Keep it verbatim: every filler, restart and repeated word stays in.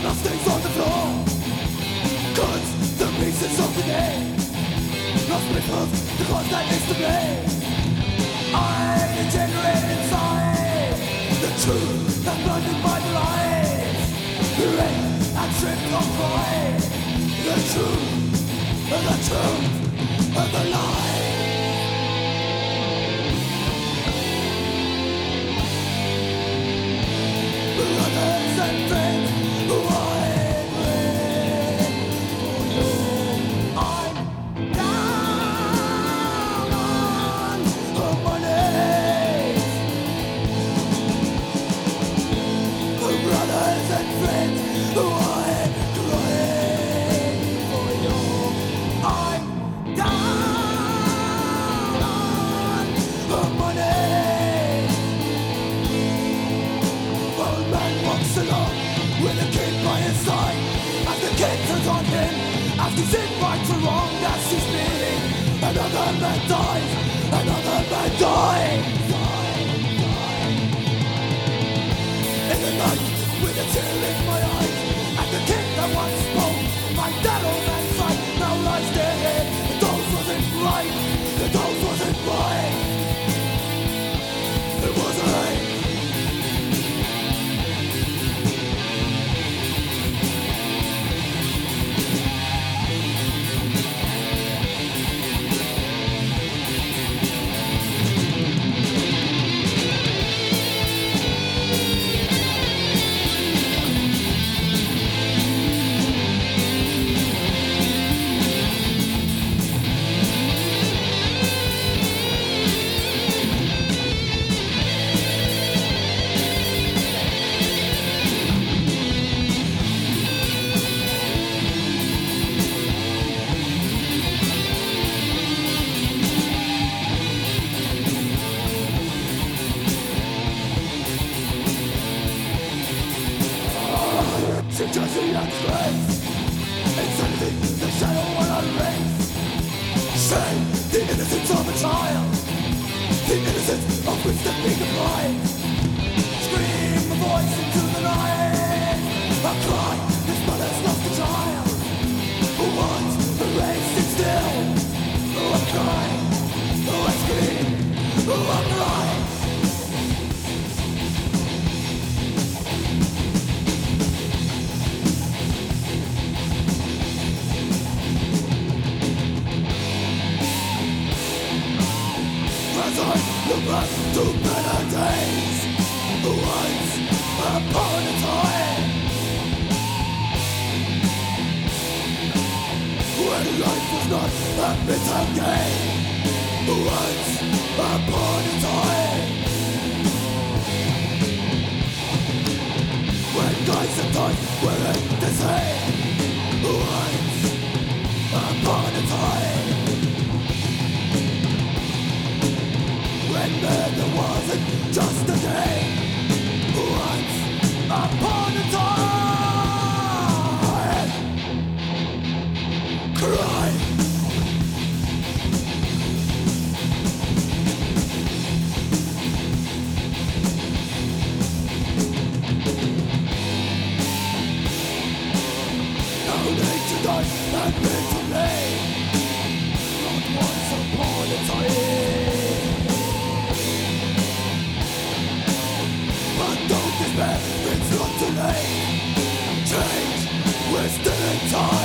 stains on the floor, cuts the pieces of the day. Lost because the cause that is to blame. I'm degenerate inside. The truth that's blinded by the lies. The rain and stripped of pride. The truth, the truth, and the lie. Brothers and friends who are angry for you. I'm down on my knees. Brothers and friends who are crying for you. I'm down on my knees. Old man walks along with a kid by his side. As the kid turns on him, asks his it right or wrong as he's bleeding. Another man dies, another man dies. In the night, with a tear in my eyes, and the kid that once spoke, my that old man's side now lies dead. The dose wasn't right, the dose wasn't right. It wasn't right. Suggesting and grace, insanity, the shadow on our race. Shame the innocence of a child, the innocence of which the being applied. Scream a voice into the night, a cry, his mother's lost a child. Who wants the race sit still? Oh, I cry, oh, I scream, oh, I cry. As I look back to better days, once upon a time, when life was not a bitter game. Once upon a time, when guys and toys weren't the same. Once upon a time, when murder wasn't just a game. Once upon a time, cry. No need to die and live to live. Not once upon a time. Don't despair, it's not too late. Change, we're still in time.